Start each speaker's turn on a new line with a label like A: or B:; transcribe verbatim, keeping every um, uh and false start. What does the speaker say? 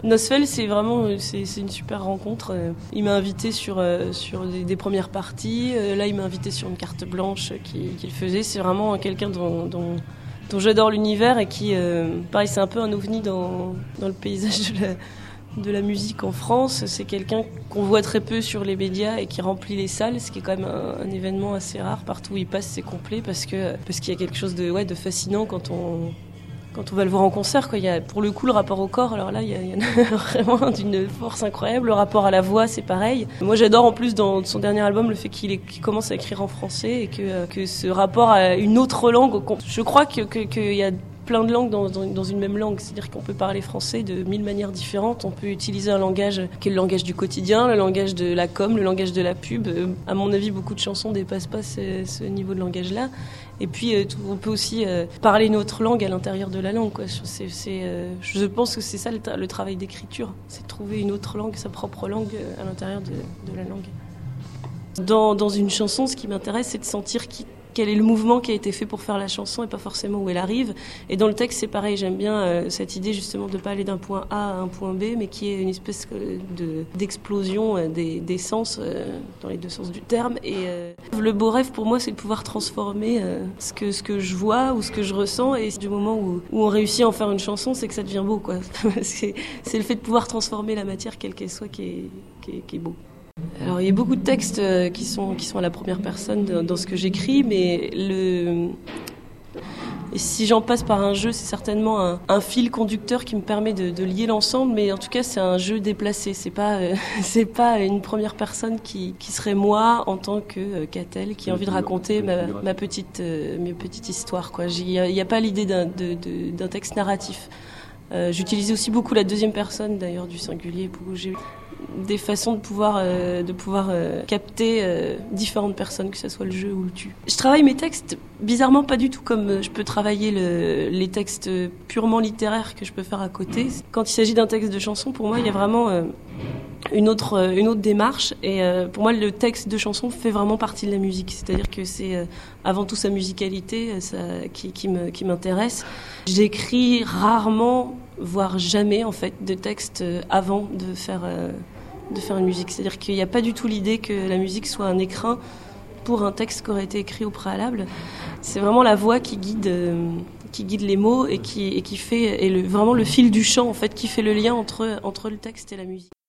A: Nosfell, c'est vraiment c'est, c'est une super rencontre. Il m'a invité sur, sur des, des premières parties. Là, il m'a invité sur une carte blanche qu'il, qu'il faisait. C'est vraiment quelqu'un dont, dont, dont j'adore l'univers et qui, euh, pareil, c'est un peu un ovni dans, dans le paysage de la, de la musique en France. C'est quelqu'un qu'on voit très peu sur les médias et qui remplit les salles, ce qui est quand même un, un événement assez rare. Partout où il passe, c'est complet parce, que, parce qu'il y a quelque chose de, ouais, de fascinant quand on... Quand on va le voir en concert, quoi. Il y a, pour le coup, le rapport au corps, alors là, il y, a, il y en a vraiment d'une force incroyable. Le rapport à la voix, c'est pareil. Moi, j'adore en plus dans son dernier album le fait qu'il, est, qu'il commence à écrire en français et que, que ce rapport à une autre langue, je crois que, que, qu'il y a plein de langues dans, dans, dans une même langue. C'est-à-dire qu'on peut parler français de mille manières différentes. On peut utiliser un langage qui est le langage du quotidien, le langage de la com, le langage de la pub. À mon avis, beaucoup de chansons ne dépassent pas ce, ce niveau de langage-là. Et puis, euh, on peut aussi euh, parler une autre langue à l'intérieur de la langue, quoi. C'est, c'est, euh, je pense que c'est ça le, tra- le travail d'écriture, c'est de trouver une autre langue, sa propre langue euh, à l'intérieur de, de la langue. Dans, dans une chanson, ce qui m'intéresse, c'est de sentir qui, quel est le mouvement qui a été fait pour faire la chanson et pas forcément où elle arrive. Et dans le texte, c'est pareil, j'aime bien euh, cette idée justement de pas aller d'un point A à un point B, mais qui est une espèce de, d'explosion euh, des, des sens, euh, dans les deux sens du terme. Et euh, le beau rêve pour moi, c'est de pouvoir transformer euh, ce, que, ce que je vois ou ce que je ressens. Et du moment où, où on réussit à en faire une chanson, c'est que ça devient beau, quoi. c'est, c'est le fait de pouvoir transformer la matière, quelle qu'elle soit, qui est, qui est, qui est beau. Alors il y a beaucoup de textes qui sont, qui sont à la première personne dans, dans ce que j'écris, mais le... Et si j'en passe par un jeu, c'est certainement un, un fil conducteur qui me permet de, de lier l'ensemble, mais en tout cas c'est un jeu déplacé, c'est pas, euh, c'est pas une première personne qui, qui serait moi en tant que euh, Catel, qui a envie de raconter ma, ma petite, euh, mes petites histoires, quoi. Il n'y a, a pas l'idée d'un, de, de, d'un texte narratif. Euh, j'utilisais aussi beaucoup la deuxième personne d'ailleurs du singulier pour j'ai des façons de pouvoir euh, de pouvoir euh, capter euh, différentes personnes, que ce soit le jeu ou le tu. Je travaille mes textes bizarrement pas du tout comme je peux travailler le, les textes purement littéraires que je peux faire à côté. Quand il s'agit d'un texte de chanson, pour moi, il y a vraiment euh, une autre une autre démarche et euh, pour moi le texte de chanson fait vraiment partie de la musique. C'est-à-dire que c'est euh, avant tout sa musicalité ça, qui, qui me qui m'intéresse. J'écris rarement, voire jamais en fait, de textes avant de faire euh, de faire une musique. C'est-à-dire qu'il n'y a pas du tout l'idée que la musique soit un écrin pour un texte qui aurait été écrit au préalable. C'est vraiment la voix qui guide euh, qui guide les mots et qui et qui fait et le, vraiment le fil du chant en fait qui fait le lien entre entre le texte et la musique.